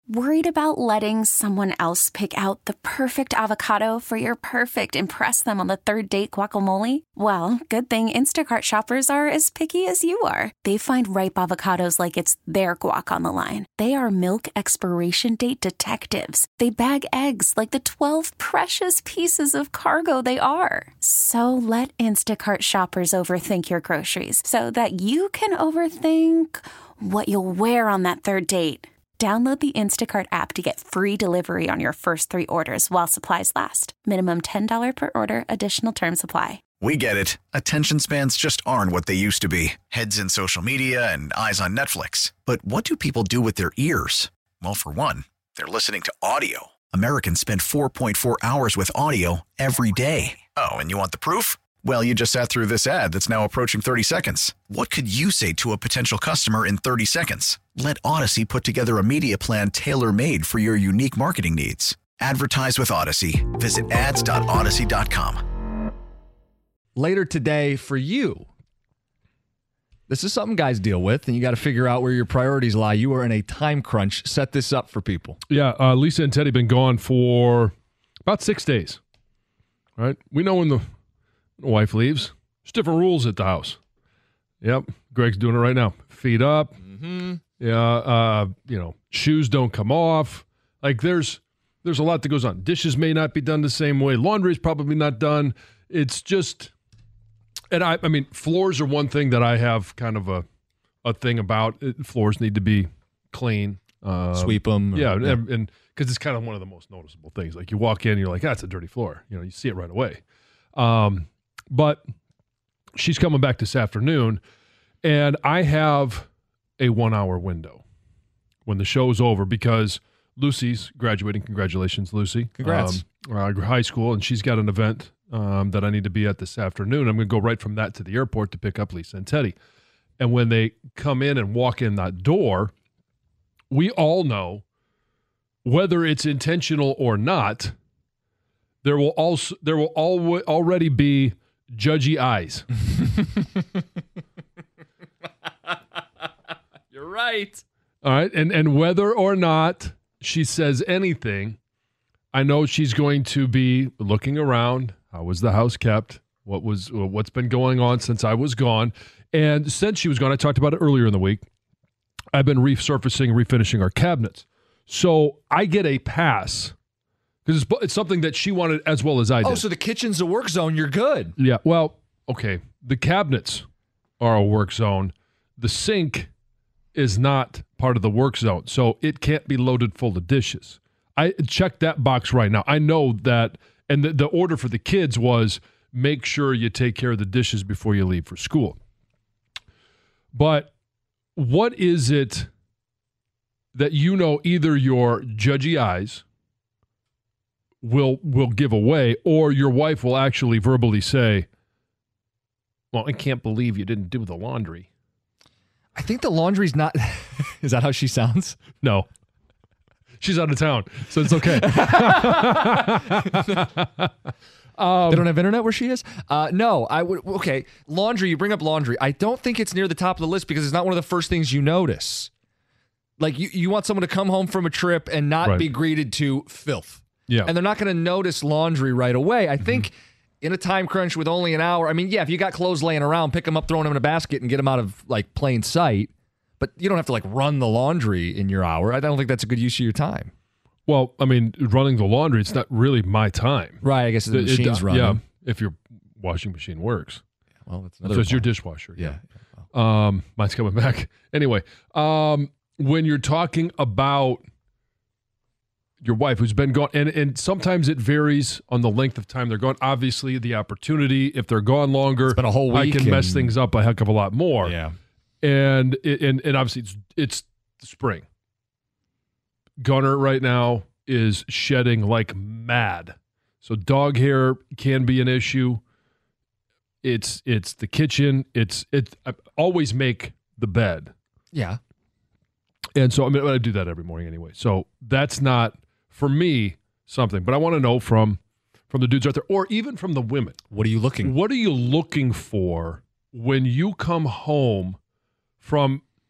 Worried about letting someone else pick out the perfect avocado for your perfect impress them on the third date guacamole? Well, good thing Instacart shoppers are as picky as you are. They find ripe avocados like it's their guac on the line. They are milk expiration date detectives. They bag eggs like the 12 precious pieces of cargo they are. So let Instacart shoppers overthink your groceries so that you can overthink what you'll wear on that third date. Download the Instacart app to get free delivery on your first 3 orders while supplies last. Minimum $10 per order. Additional terms apply. We get it. Attention spans just aren't what they used to be. Heads in social media and eyes on Netflix. But what do people do with their ears? Well, for one, they're listening to audio. Americans spend 4.4 hours with audio every day. Oh, and you want the proof? Well, you just sat through this ad that's now approaching 30 seconds. What could you say to a potential customer in 30 seconds? Let Odyssey put together a media plan tailor-made for your unique marketing needs. Advertise with Odyssey. Visit ads.odyssey.com. Later today for you. This is something guys deal with, and you got to figure out where your priorities lie. You are in a time crunch. Set this up for people. Yeah, Lisa and Teddy been gone for about 6 days. All right? We know when the wife leaves, there's different rules at the house. Yep, Greg's doing it right now. Feet up. Mm-hmm. Yeah, shoes don't come off. Like there's a lot that goes on. Dishes may not be done the same way. Laundry's probably not done. It's just, and I mean, floors are one thing that I have kind of a thing about. Floors need to be clean. Sweep them. Yeah, and because it's kind of one of the most noticeable things. Like you walk in, you're like, it's a dirty floor. You see it right away. But she's coming back this afternoon, and I have a 1-hour window when the show's over because Lucy's graduating. Congratulations, Lucy. Congrats. High school, and she's got an event that I need to be at this afternoon. I'm going to go right from that to the airport to pick up Lisa and Teddy. And when they come in and walk in that door, we all know, whether it's intentional or not, there will already be judgy eyes. You're right. All right, and whether or not she says anything, I know she's going to be looking around. How was the house kept? What's been going on since I was gone? And since she was gone, I talked about it earlier in the week. I've been refinishing our cabinets. So I get a pass because it's something that she wanted as well as I did. Oh, so the kitchen's a work zone. You're good. Yeah. Well, okay. The cabinets are a work zone. The sink is not part of the work zone, so it can't be loaded full of dishes. I checked that box right now. I know that, and the order for the kids was make sure you take care of the dishes before you leave for school. But what is it that either your judgy eyes will give away, or your wife will actually verbally say, well, I can't believe you didn't do the laundry. I think the laundry's not... Is that how she sounds? No. She's out of town, so it's okay. They don't have internet where she is? No, I would... Okay, laundry, you bring up laundry. I don't think it's near the top of the list because it's not one of the first things you notice. Like, you want someone to come home from a trip and not be greeted to filth. Yeah. And they're not going to notice laundry right away. I think in a time crunch with only an hour, I mean, yeah, if you got clothes laying around, pick them up, throw them in a basket, and get them out of, like, plain sight. But you don't have to, like, run the laundry in your hour. I don't think that's a good use of your time. Well, I mean, running the laundry, it's not really my time. Right, I guess the machine's running. Yeah, if your washing machine works. Well, that's another So it's your dishwasher. Yeah. Mine's coming back. Anyway, when you're talking about your wife who's been gone, and sometimes it varies on the length of time they're gone. Obviously, the opportunity, if they're gone longer, it's been a whole week, I can mess things up a heck of a lot more. Yeah. And obviously it's spring. Gunner right now is shedding like mad. So dog hair can be an issue. It's the kitchen. I always make the bed. Yeah. And so I do that every morning anyway. So that's not, for me, something. But I want to know from the dudes out there, or even from the women. What are you looking for when you come home from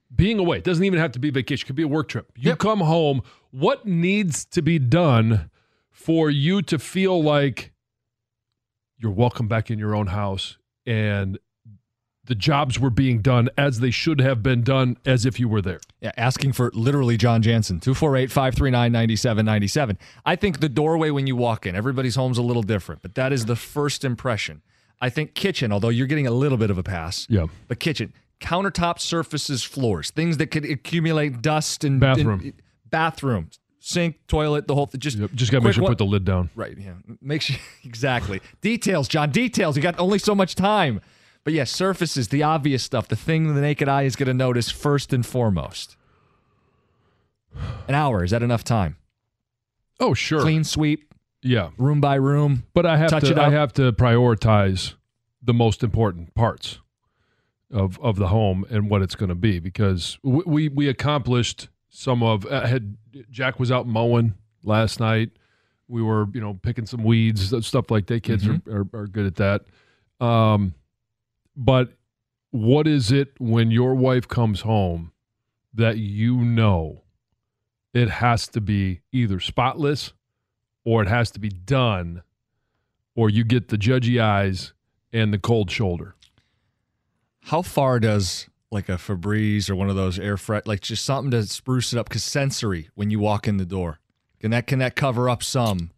being away, it doesn't even have to be vacation, it could be a work trip. You come home, what needs to be done for you to feel like you're welcome back in your own house and the jobs were being done as they should have been done as if you were there? Yeah, asking for literally John Jansen, 248-539-9797. I think the doorway when you walk in, everybody's home's a little different, but that is the first impression. I think kitchen, although you're getting a little bit of a pass. Yeah. But kitchen, countertop surfaces, floors, things that could accumulate dust and bathroom, sink, toilet, the whole thing. Just got to make sure you put the lid down. Right. Yeah. Make sure exactly. Details, John. Details. You got only so much time. But yes, surfaces, the obvious stuff, the thing the naked eye is going to notice first and foremost. An hour, is that enough time? Oh, sure. Clean sweep. Yeah. Room by room. But I have to prioritize the most important parts of the home and what it's going to be, because we accomplished some of Jack was out mowing last night. We were, picking some weeds, stuff like that. Kids are good at that. But what is it when your wife comes home that it has to be either spotless or it has to be done, or you get the judgy eyes and the cold shoulder? How far does like a Febreze or one of those air like just something to spruce it up? Because sensory when you walk in the door, can that cover up some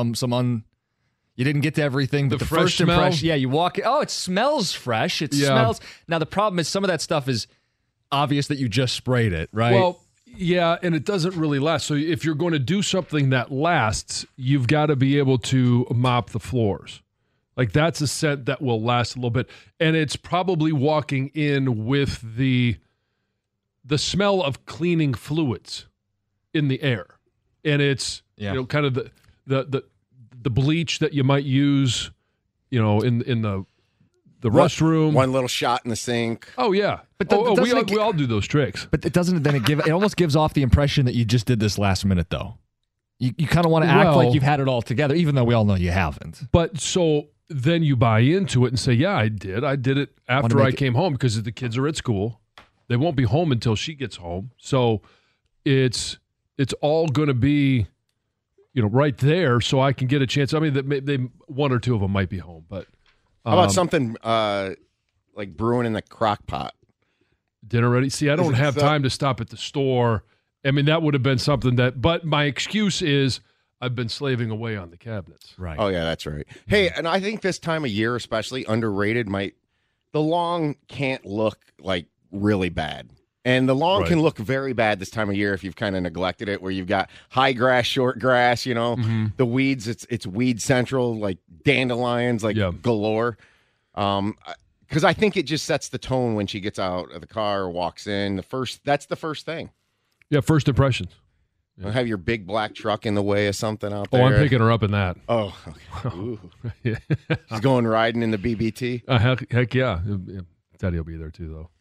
you didn't get to everything, but the first smell? impression, you walk in, it smells fresh. It smells. Now the problem is some of that stuff is obvious that you just sprayed it, right? Well, yeah, and it doesn't really last. So if you're going to do something that lasts, you've got to be able to mop the floors. Like that's a scent that will last a little bit. And it's probably walking in with the smell of cleaning fluids in the air. And it's kind of the bleach that you might use, in the restroom. One little shot in the sink. Oh yeah. But we all do those tricks. But it doesn't then it almost gives off the impression that you just did this last minute though. You kind of want to act like you've had it all together, even though we all know you haven't. But so then you buy into it and say, yeah, I did. I did it after I came home because the kids are at school. They won't be home until she gets home. So it's all going to be, right there so I can get a chance. I mean, they one or two of them might be home. But how about something like brewing in the crock pot? Dinner ready? See, I don't have time to stop at the store. I mean, that would have been something but my excuse is I've been slaving away on the cabinets. Right. Oh, yeah, that's right. Hey, and I think this time of year, especially underrated, the lawn can't look like really bad. And the lawn can look very bad this time of year if you've kind of neglected it, where you've got high grass, short grass, the weeds, it's weed central, like dandelions, galore. Because I think it just sets the tone when she gets out of the car or walks in. That's the first thing. Yeah, first impressions. Yeah. Have your big black truck in the way of something out there. Oh, I'm picking her up in that. Oh, okay. Ooh. She's going riding in the BBT? Heck yeah. Daddy will be there too, though.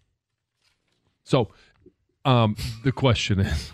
So the question is,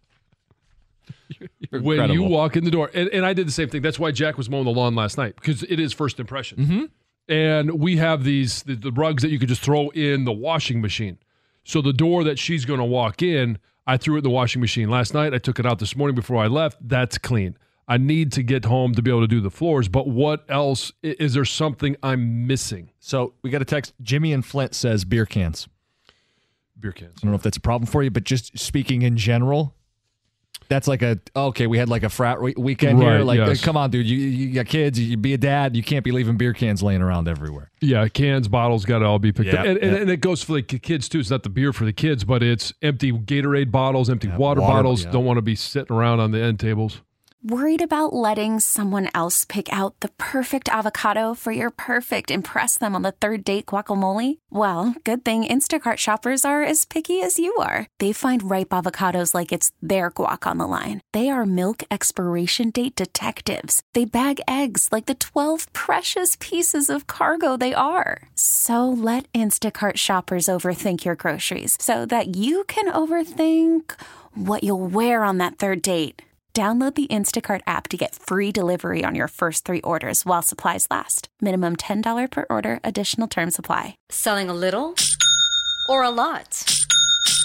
when you walk in the door, and I did the same thing. That's why Jack was mowing the lawn last night, because it is first impression. Mm-hmm. And we have the rugs that you could just throw in the washing machine. So the door that she's going to walk in, I threw it in the washing machine last night. I took it out this morning before I left. That's clean. I need to get home to be able to do the floors. But what else? Is there something I'm missing? So we got a text. Jimmy in Flint says beer cans. Beer cans. I don't know if that's a problem for you, but just speaking in general, that's like we had like a frat weekend here. Like, come on, dude, you got kids, you be a dad, you can't be leaving beer cans laying around everywhere. Yeah, cans, bottles got to all be picked up. And it goes for the kids too. It's not the beer for the kids, but it's empty Gatorade bottles, empty water bottles. Don't want to be sitting around on the end tables. Worried about letting someone else pick out the perfect avocado for your perfect impress them on the third date guacamole? Well, good thing Instacart shoppers are as picky as you are. They find ripe avocados like it's their guac on the line. They are milk expiration date detectives. They bag eggs like the 12 precious pieces of cargo they are. So let Instacart shoppers overthink your groceries so that you can overthink what you'll wear on that third date. Download the Instacart app to get free delivery on your first 3 orders while supplies last. Minimum $10 per order. Additional terms apply. Selling a little or a lot?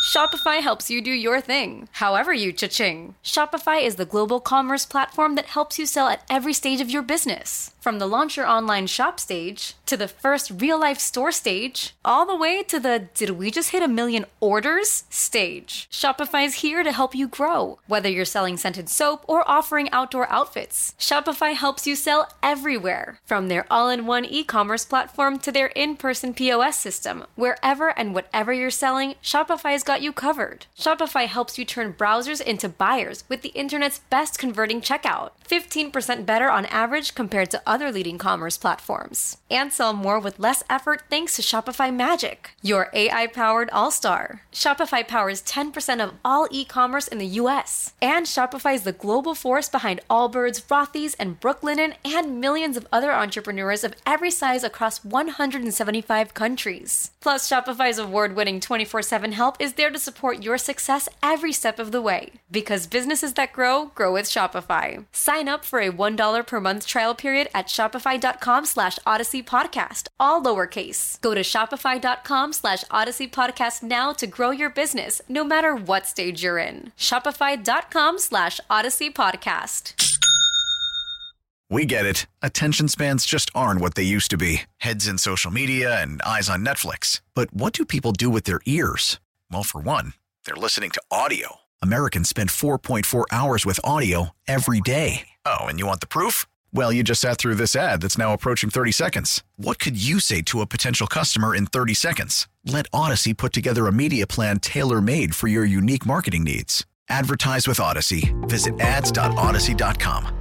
Shopify helps you do your thing, however you cha-ching. Shopify is the global commerce platform that helps you sell at every stage of your business. From the launch your online shop stage, to the first real-life store stage, all the way to the did we just hit 1 million orders stage. Shopify's here to help you grow. Whether you're selling scented soap or offering outdoor outfits, Shopify helps you sell everywhere. From their all-in-one e-commerce platform to their in-person POS system, wherever and whatever you're selling, Shopify's got you covered. Shopify helps you turn browsers into buyers with the internet's best converting checkout. 15% better on average compared to other leading commerce platforms. And sell more with less effort thanks to Shopify Magic, your AI-powered all-star. Shopify powers 10% of all e-commerce in the U.S. And Shopify is the global force behind Allbirds, Rothy's, and Brooklinen, and millions of other entrepreneurs of every size across 175 countries. Plus, Shopify's award-winning 24/7 help is there to support your success every step of the way. Because businesses that grow, grow with Shopify. Sign up for a $1 per month trial period at shopify.com/Odyssey Podcast, all lowercase. Go to shopify.com/Odyssey Podcast now to grow your business, no matter what stage you're in. Shopify.com/Odyssey Podcast. We get it. Attention spans just aren't what they used to be. Heads in social media and eyes on Netflix. But what do people do with their ears? Well, for one, they're listening to audio. Americans spend 4.4 hours with audio every day. Oh, and you want the proof? Well, you just sat through this ad that's now approaching 30 seconds. What could you say to a potential customer in 30 seconds? Let Odyssey put together a media plan tailor-made for your unique marketing needs. Advertise with Odyssey. Visit ads.odyssey.com.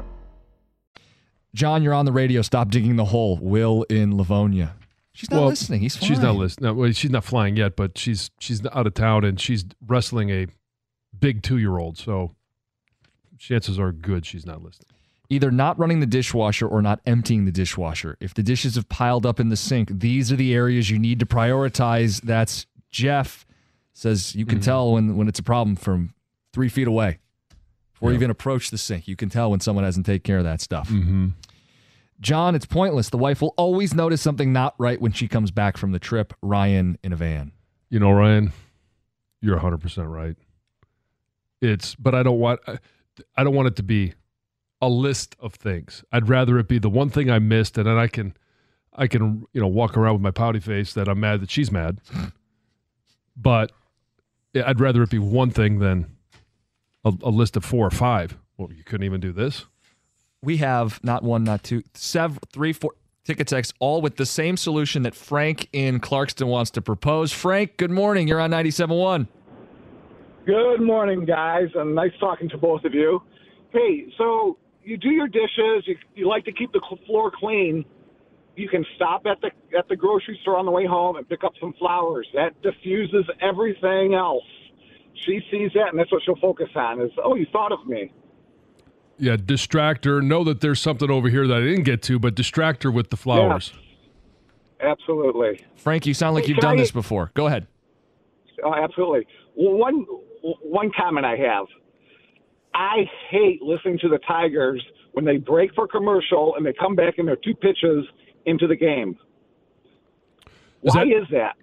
John, you're on the radio. Stop digging the hole. Will in Livonia. She's not listening. He's flying. She's not listening. No, well, she's not flying yet, but she's out of town and she's wrestling a big 2-year-old. So chances are good she's not listening. Either not running the dishwasher or not emptying the dishwasher. If the dishes have piled up in the sink, these are the areas you need to prioritize. That's Jeff. Says you can tell when it's a problem from 3 feet away. Before you even approach the sink, you can tell when someone hasn't taken care of that stuff. Mm-hmm. John, it's pointless. The wife will always notice something not right when she comes back from the trip. Ryan in a van. You know, Ryan, you're 100% right. But I don't want it to be a list of things. I'd rather it be the one thing I missed, and then I can walk around with my pouty face that I'm mad that she's mad. But I'd rather it be one thing than a list of 4 or 5. Well, you couldn't even do this. We have not 1, not 2, 3, 4 ticket texts, all with the same solution that Frank in Clarkston wants to propose. Frank, good morning. You're on 97.1. Good morning, guys, and nice talking to both of you. Hey, so you do your dishes. You like to keep the floor clean. You can stop at the grocery store on the way home and pick up some flowers. That diffuses everything else. She sees that, and that's what she'll focus on is, oh, you thought of me. Yeah, distract her. Know that there's something over here that I didn't get to, but distract her with the flowers. Yeah, absolutely. Frank, you sound like you've done this before. Go ahead. Oh, absolutely. Well, one comment I have. I hate listening to the Tigers when they break for commercial and they come back and they're 2 pitches into the game. Why is that?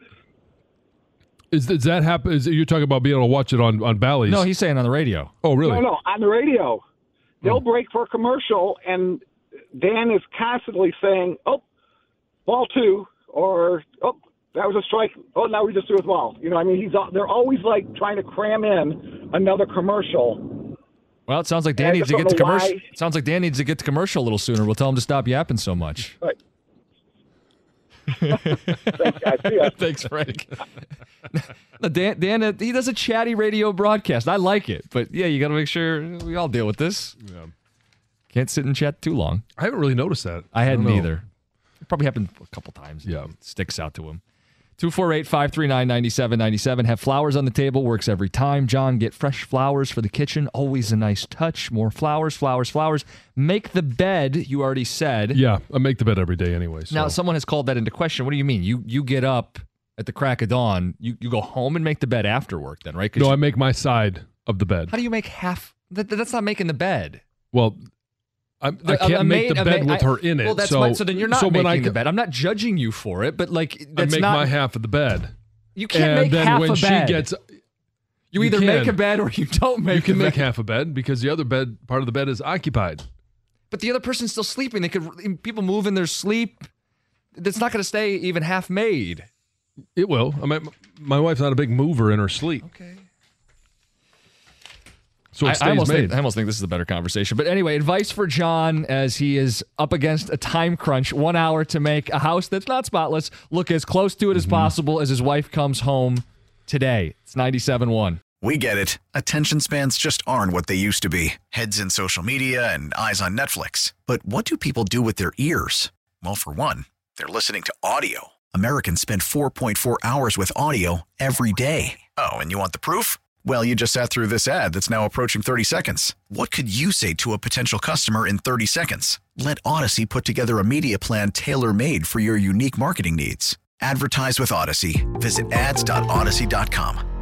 Does that happen? You're talking about being able to watch it on Bally's? No, he's saying on the radio. Oh, really? No, on the radio. They'll break for a commercial, and Dan is constantly saying, oh, ball 2, or, oh, that was a strike. Oh, now we just threw a ball. You know, I mean, they're always like trying to cram in another commercial. Well, it sounds like Dan needs to get to commercial. It sounds like Dan needs to get to commercial a little sooner. We'll tell him to stop yapping so much. Right. Thanks, guys. See ya. Thanks, Frank. Dan, he does a chatty radio broadcast. I like it, but yeah, you got to make sure we all deal with this. Yeah. Can't sit and chat too long. I haven't really noticed that. I hadn't either. It probably happened a couple times. Yeah, it sticks out to him. 248-539-9797. Have flowers on the table. Works every time. John, get fresh flowers for the kitchen. Always a nice touch. More flowers, flowers, flowers. Make the bed, you already said. Yeah, I make the bed every day anyway. So. Now, someone has called that into question. What do you mean? You get up at the crack of dawn. You go home and make the bed after work then, right? No, I make my side of the bed. How do you make half? That's not making the bed. Well, I can't make the bed with her in it. Well, that's so then you're not making the bed. I'm not judging you for it, but like that's I make my half of the bed. You can't make half a bed. You either make a bed or you don't make a bed. You can make half a bed because the other part of the bed is occupied. But the other person's still sleeping. People move in their sleep. It's not going to stay even half made. It will. I mean, my wife's not a big mover in her sleep. Okay. So it stays made. I almost think this is a better conversation. But anyway, advice for John as he is up against a time crunch, 1 hour to make a house that's not spotless look as close to it as possible as his wife comes home today. It's 97.1. We get it. Attention spans just aren't what they used to be. Heads in social media and eyes on Netflix. But what do people do with their ears? Well, for one, they're listening to audio. Americans spend 4.4 hours with audio every day. Oh, and you want the proof? Well, you just sat through this ad that's now approaching 30 seconds. What could you say to a potential customer in 30 seconds? Let Odyssey put together a media plan tailor-made for your unique marketing needs. Advertise with Odyssey. Visit ads.odyssey.com.